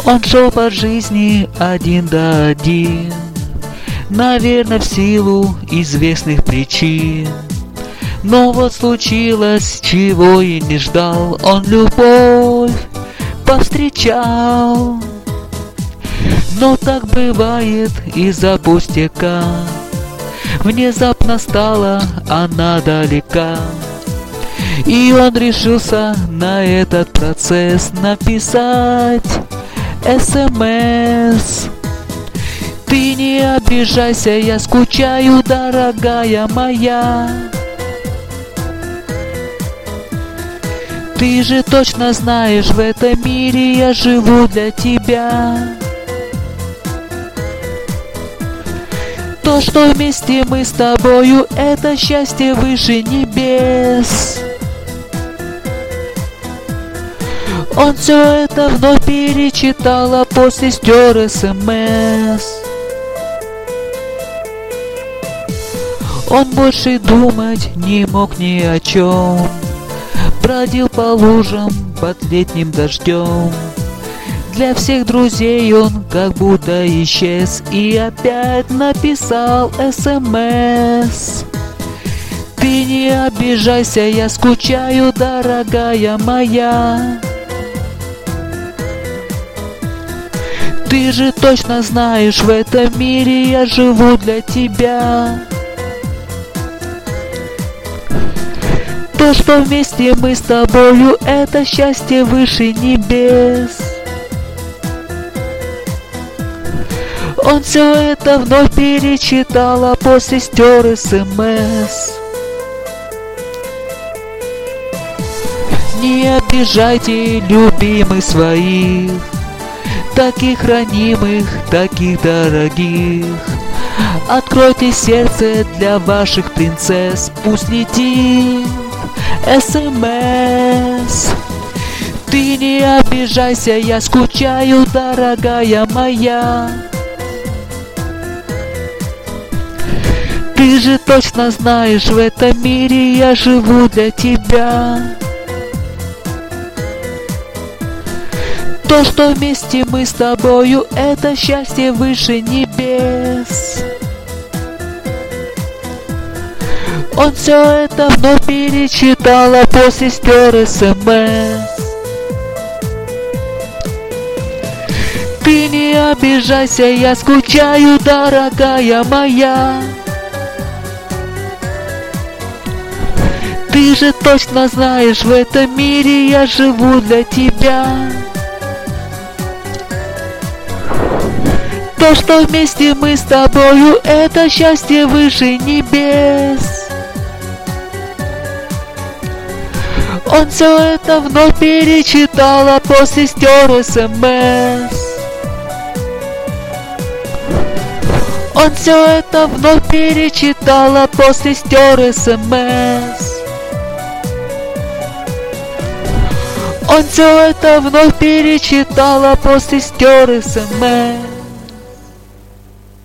Он шел по жизни один да один, наверное, в силу известных причин. Но вот случилось, чего и не ждал, он любовь повстречал. Но так бывает из-за пустяка, внезапно стала она далека. И он решился на этот процесс написать СМС. Ты не обижайся, я скучаю, дорогая моя. Ты же точно знаешь, в этом мире я живу для тебя. То, что вместе мы с тобою, это счастье выше небес. Он все это вновь перечитал, а после стер СМС. Он больше думать не мог ни о чем. Бродил по лужам под летним дождем. Для всех друзей он как будто исчез и опять написал СМС. Ты не обижайся, я скучаю, дорогая моя. Ты же точно знаешь, в этом мире я живу для тебя. То, что вместе мы с тобою, это счастье выше небес. Он все это вновь перечитал, а после стер СМС. Не обижайте, любимых своих, таких ранимых, таких дорогих. Откройте сердце для ваших принцесс, пусть летит СМС. Ты не обижайся, я скучаю, дорогая моя. Ты же точно знаешь, в этом мире я живу для тебя. То, что вместе мы с тобою, это счастье выше небес. Он все это вновь перечитал, а после стер СМС. Ты не обижайся, я скучаю, дорогая моя. Ты же точно знаешь, в этом мире я живу для тебя. То, что вместе мы с тобою, это счастье выше небес. Он все это вновь перечитал, а после стер СМС. Он все это вновь перечитал, а после стер СМС. Он все это вновь перечитал, а после стер СМС.